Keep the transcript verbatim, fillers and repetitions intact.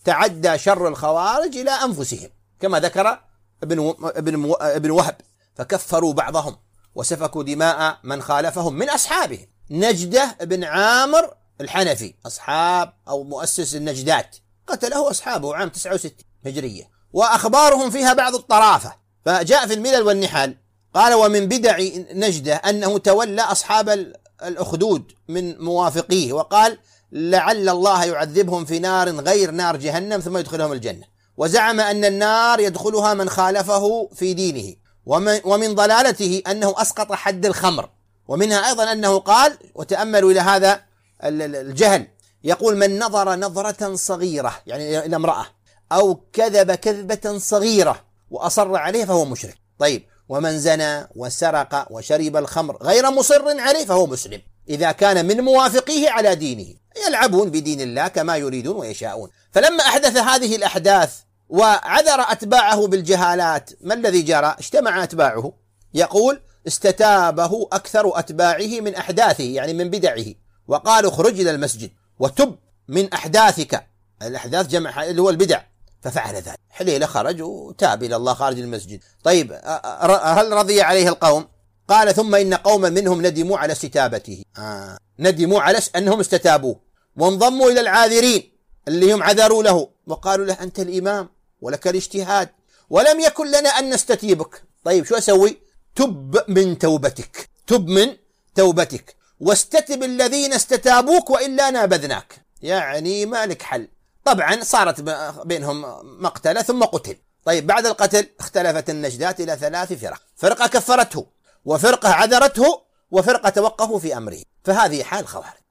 تعدى شر الخوارج إلى أنفسهم كما ذكر ابن ابن ابن وهب، فكفروا بعضهم وسفكوا دماء من خالفهم من أصحابهم. نجدة بن عامر الحنفي أصحاب أو مؤسس النجدات قتله أصحابه عام تسعة وستين هجرية، وأخبارهم فيها بعض الطرافة. فجاء في الملل والنحال قال: ومن بدع نجدة أنه تولى أصحاب الأخدود من موافقيه، وقال: لعل الله يعذبهم في نار غير نار جهنم ثم يدخلهم الجنة. وزعم أن النار يدخلها من خالفه في دينه. ومن ضلالته أنه أسقط حد الخمر. ومنها أيضا أنه قال، وتأملوا إلى هذا الجهل، يقول: من نظر نظرة صغيرة يعني إلى امرأة أو كذب كذبة صغيرة وأصر عليه فهو مشرك. طيب، ومن زنى وسرق وشرب الخمر غير مصر عليه فهو مسلم إذا كان من موافقيه على دينه، يلعبون بدين الله كما يريدون ويشاءون. فلما أحدث هذه الأحداث وعذر أتباعه بالجهالات، ما الذي جرى؟ اجتمع أتباعه، يقول: استتابه أكثر أتباعه من أحداثه يعني من بدعه، وقالوا: اخرج إلى المسجد وتب من أحداثك. الأحداث جمع اللي هو البدع. ففعل ذلك، حليلة خرج وتاب إلى الله خارج المسجد. طيب، هل رضي عليه القوم؟ قال: ثم إن قوما منهم ندموا على استتابته. آه. ندموا على أنهم استتابوه وانضموا إلى العاذرين اللي هم عذروا له وقالوا له: أنت الإمام ولك الاجتهاد ولم يكن لنا أن نستتيبك. طيب، شو أسوي؟ تب من توبتك، تب من توبتك واستتب الذين استتابوك وإلا نابذناك، يعني ما لك حل. طبعا صارت بينهم مقتلة ثم قتل. طيب، بعد القتل اختلفت النجدات إلى ثلاث فرق: فرقة كفرته، وفرقة عذرته، وفرقة توقفوا في أمره. فهذه حال خوارج.